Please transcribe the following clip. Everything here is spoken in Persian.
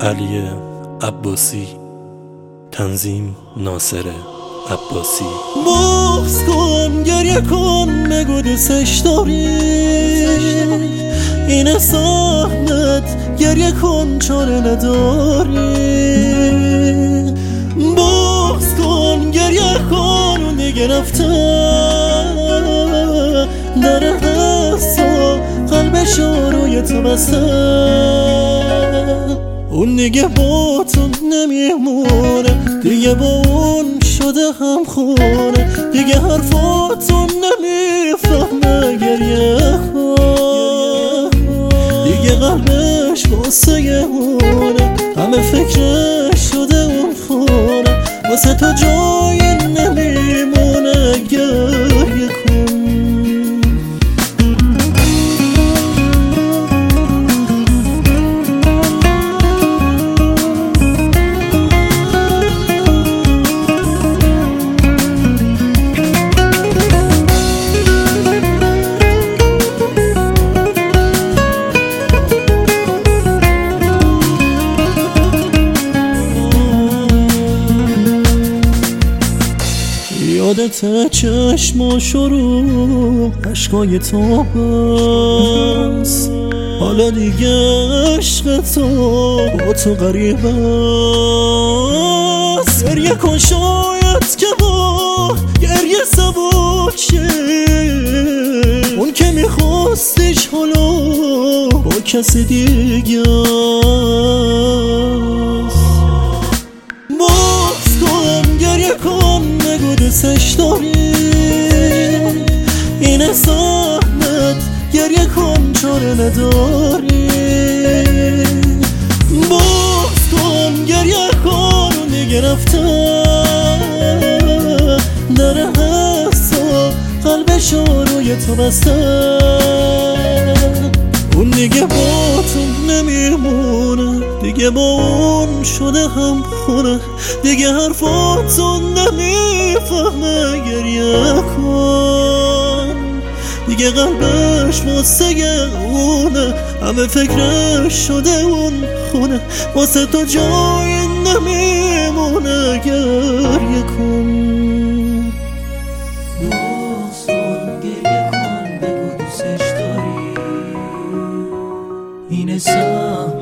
علی عباسی، تنظیم ناصر عباسی. بغض کن، گریه کن، بگو دوستش داری. این زحمت گریه کن، چاره نداری. بغض کن، گریه کن، اون دیگه رفته در دست و قلبشو روی تو بسته. اون دیگه با تو نمیمونه، دیگه با اون شده هم خونه. دیگه حرفاتو نمیفهمه، گریه کن. دیگه قلبش واسه اونه، همه فکرش شده اون خونه. واسه تو جایی نمیمونه، گریه کن. یادت چشماشو رو عشقای تو بس، حالا دیگه عشق تو با تو غریبه است. گریه کن شاید که با گریه سبک شه، اون که میخواستش حالا با کسی دیگه است. باز کن، گریه کن، بگو دوستش داری. این زحمت گریه کن، چاره نداری. باز کن، گریه کن، اون دیگه رفته در هست و قلبشو روی تو بسته. اون دیگه با تو نمیمونه، دیگه با اون شده هم خونه. دیگه حرفاتو نمیفهمه، گریه کن. دیگه قلبش واسه اونه، همه فکرش شده اون خونه. واسه تو جایی نمیمونه، گریه کن. بغض کن، گریه کن، بگو دوستش داری. این